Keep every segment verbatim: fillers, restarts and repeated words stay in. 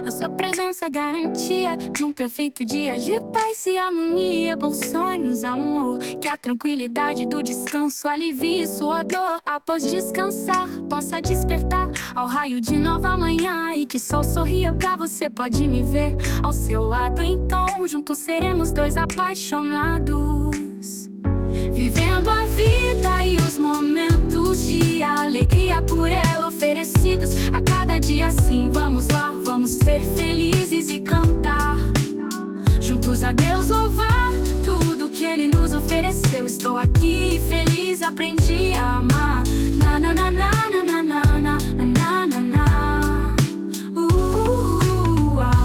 A sua presença é garantia de um perfeito dia de paz e harmonia, bons sonhos, amor. Que a tranquilidade do descanso alivie sua dor. Após descansar, possa despertar ao raio de nova manhã, e que sol sorria pra você, pode me ver ao seu lado. Então juntos seremos dois apaixonados, vivendo a vida e os momentos de alegria por ela oferecidos. A cada dia assim, vamos lá, vamos ser felizes e cantar juntos a Deus, louvar tudo que Ele nos ofereceu. Estou aqui feliz, aprendi a amar. Na na na na na na na na na na na. Uh, uh, uh, ah.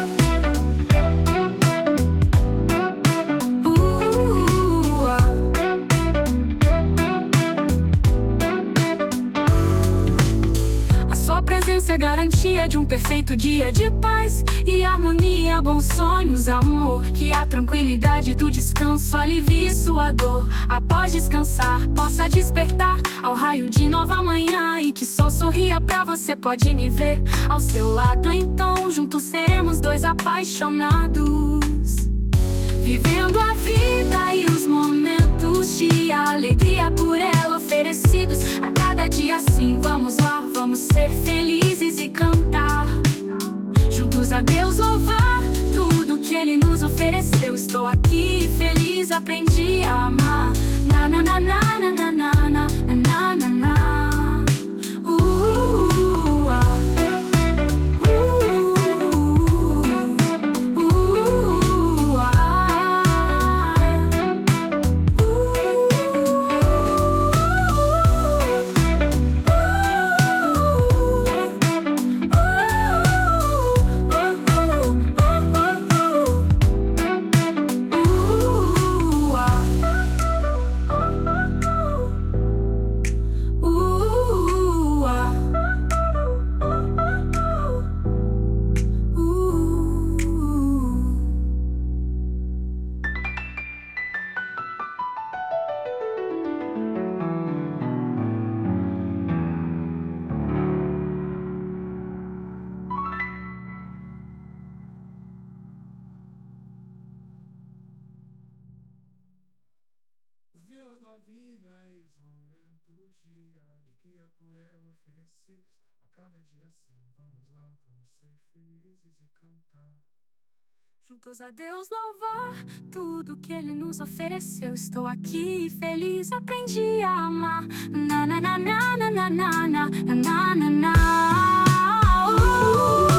Sua presença é garantia de um perfeito dia de paz e harmonia, bons sonhos, amor. Que a tranquilidade do descanso alivie sua dor. Após descansar, possa despertar ao raio de nova manhã, e que sol sorria pra você, pode me ver ao seu lado. Então juntos seremos dois apaixonados, vivendo a vida e os momentos de alegria por ela oferecidos. A cada dia assim, vamos lá, vamos ser felizes e cantar juntos a Deus, louvar tudo que Ele nos ofereceu. Estou aqui feliz, aprendi a amar. Na na na na na na na na na na na. Uh, uh, ah. Vivendo a vida e os momentos de alegria por ela oferecidos. A cada dia assim, vamos lá, vamos ser felizes e cantar juntos a Deus, louvar tudo que Ele nos ofereceu. Estou aqui feliz, aprendi a amar. Na na na na na na na na na na. Uh, uh, uh.